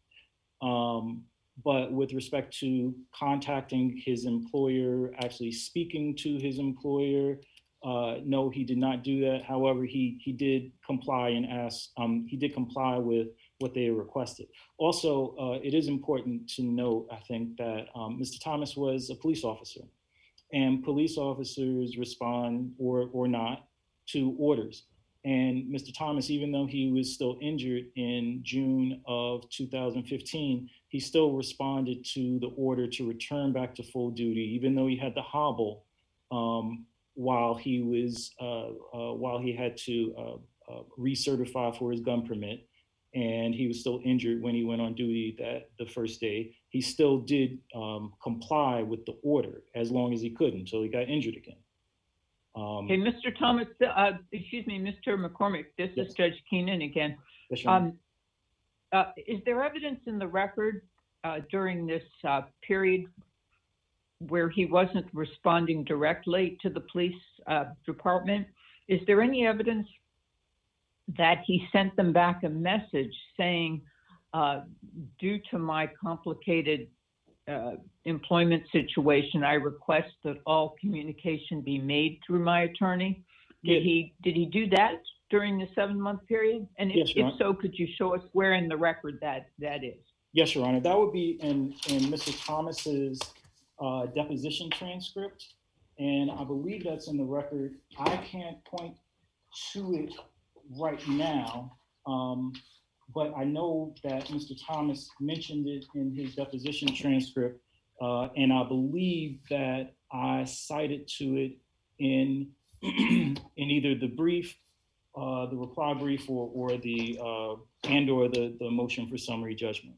C: But with respect to contacting his employer, actually speaking to his employer, no, he did not do that. However, he did comply with what they requested. Also, it is important to note, I think, that Mr. Thomas was a police officer. and police officers respond or not to orders. And Mr. Thomas, even though he was still injured in June of 2015, he still responded to the order to return back to full duty, even though he had to hobble while he had to recertify for his gun permit, and he was still injured when he went on duty the first day. He still did comply with the order as long as he could until he got injured again.
E: Okay, Mr. Thomas, excuse me, Mr. McCormick, this
C: Yes.
E: is Judge Keenan again.
C: Yes, Your Honor.
E: Is there evidence in the record during this period where he wasn't responding directly to the police department? Is there any evidence that he sent them back a message saying, due to my complicated employment situation, I request that all communication be made through my attorney? Did he do that during the 7-month period? And
C: Yes, Your
E: if so, could you show us where in the record that is?
C: Yes, Your Honor. That would be in Mr. Thomas's deposition transcript, and I believe that's in the record. I can't point to it right now, but I know that Mr. Thomas mentioned it in his deposition transcript, and I believe that I cited to it in in either the brief, the reply brief, or the the motion for summary judgment.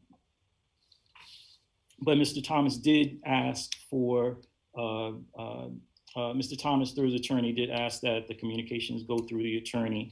C: But Mr. Thomas did ask for, Mr. Thomas, through his attorney, did ask that the communications go through the attorney,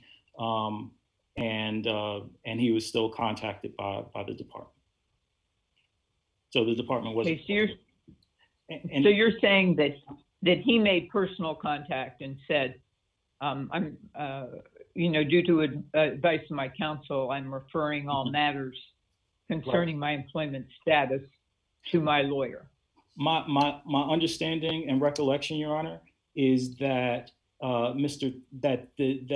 C: and he was still contacted by the department. So the department wasn't.
E: Okay, so you're saying that he made personal contact and said, I'm, due to advice of my counsel, I'm referring all matters concerning my employment status to my lawyer.
C: My understanding and recollection, Your Honor, is that that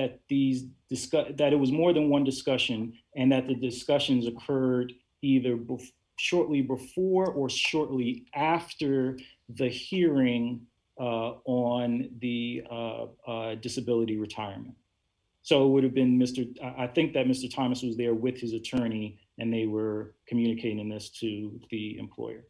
C: it was more than one discussion, and that the discussions occurred either shortly before or shortly after the hearing on the disability retirement. So it would have been I think that Mr. Thomas was there with his attorney, and they were communicating this to the employer.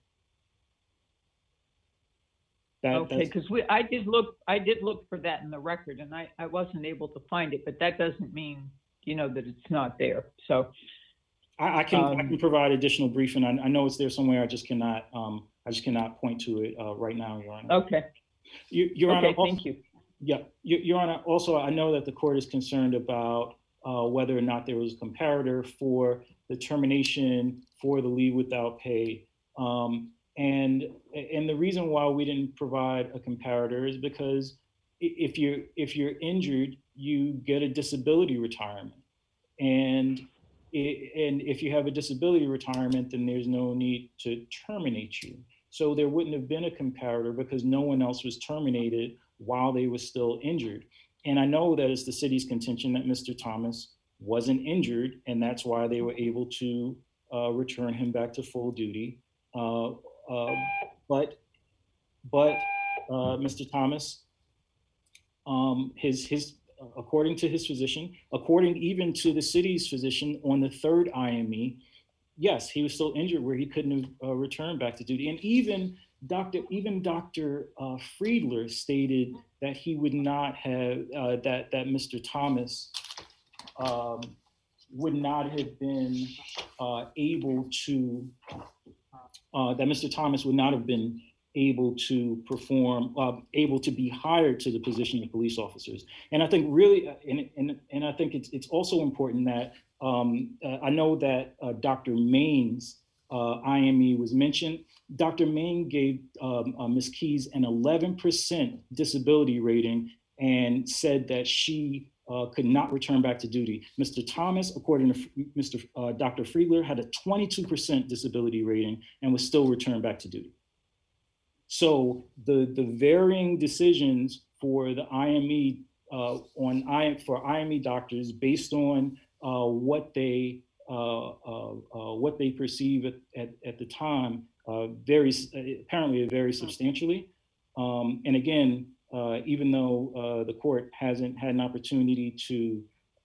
E: Okay, because I did look for that in the record, and I wasn't able to find it, but that doesn't mean, that it's not there. So
C: I can provide additional briefing. I know it's there somewhere. I just cannot point to it right now, Your Honor.
E: Okay.
C: Your Honor.
E: Okay, thank you.
C: Yeah, Your Honor. Also, I know that the court is concerned about whether or not there was a comparator for the termination for the leave without pay. And the reason why we didn't provide a comparator is because if you're injured, you get a disability retirement, and if you have a disability retirement, then there's no need to terminate you. So there wouldn't have been a comparator because no one else was terminated while they were still injured. And I know that it's the city's contention that Mr. Thomas wasn't injured, and that's why they were able to return him back to full duty. But Mr. Thomas, according to his physician, according even to the city's physician on the third IME, yes, he was still injured where he couldn't have returned back to duty. And even Dr. Friedler stated that he would not have, that Mr. Thomas would not have been able to, that Mr. Thomas would not have been able to perform, able to be hired to the position of police officers. And I think really, and I think it's also important that I know that Dr. Main's IME was mentioned. Dr. Main gave Ms. Keys an 11% disability rating and said that she could not return back to duty. Mr. Thomas, according to Dr. Friedler, had a 22% disability rating and was still returned back to duty. So the varying decisions for the IME for IME doctors based on what they perceive at the time varies, apparently it varies substantially. And again, even though the court hasn't had an opportunity to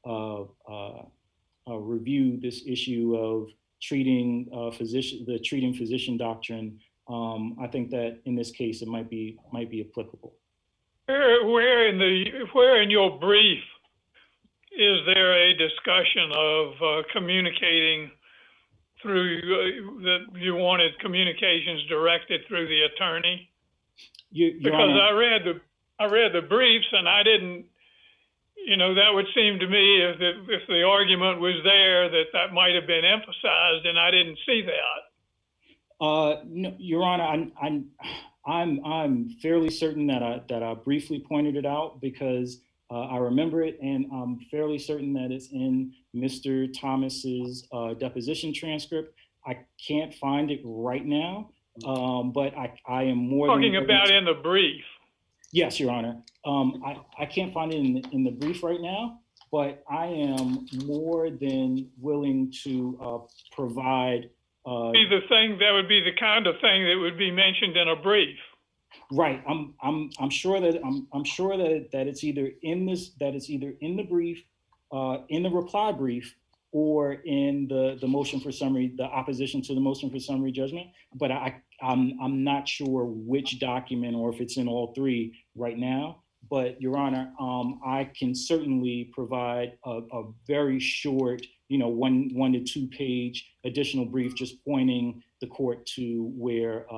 C: review this issue of treating the treating physician doctrine, I think that in this case it might be applicable.
B: Where in your brief is there a discussion of communicating through that you wanted communications directed through the attorney? Because Honor, I read the briefs and I didn't, that would seem to me if the argument was there that might have been emphasized, and I didn't see that.
C: No, Your Honor, I'm fairly certain that I briefly pointed it out because I remember it, and I'm fairly certain that it's in Mr. Thomas's deposition transcript. I can't find it right now, but I am more
B: talking about in the brief.
C: Yes, Your Honor. I can't find it in the brief right now, but I am more than willing to provide.
B: That would be the kind of thing that would be mentioned in a brief.
C: Right. I'm sure that it's either in the brief, in the reply brief, or in the motion for summary, the opposition to the motion for summary judgment. But I'm not sure which document or if it's in all three right now. But Your Honor, I can certainly provide a very short, 1 to 2 page additional brief, just pointing the court to where,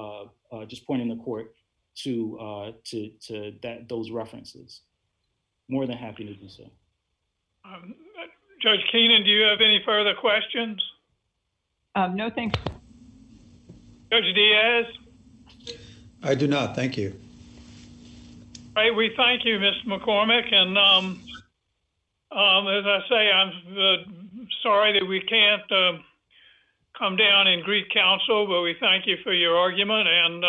C: to those references. More than happy to do so.
B: Judge Keenan, do you have any further questions?
E: No, thanks.
B: Judge Diaz?
D: I do not. Thank you.
B: All right, we thank you, Mr. McCormick. And as I say, I'm sorry that we can't come down and greet counsel, but we thank you for your argument. And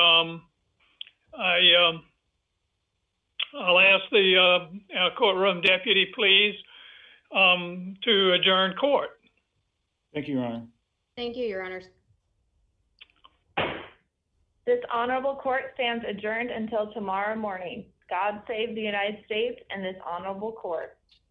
B: I'll ask the courtroom deputy, please, to adjourn court.
C: Thank you, Your Honor.
F: Thank you, Your Honors.
A: This honorable court stands adjourned until tomorrow morning. God save the United States and this honorable court.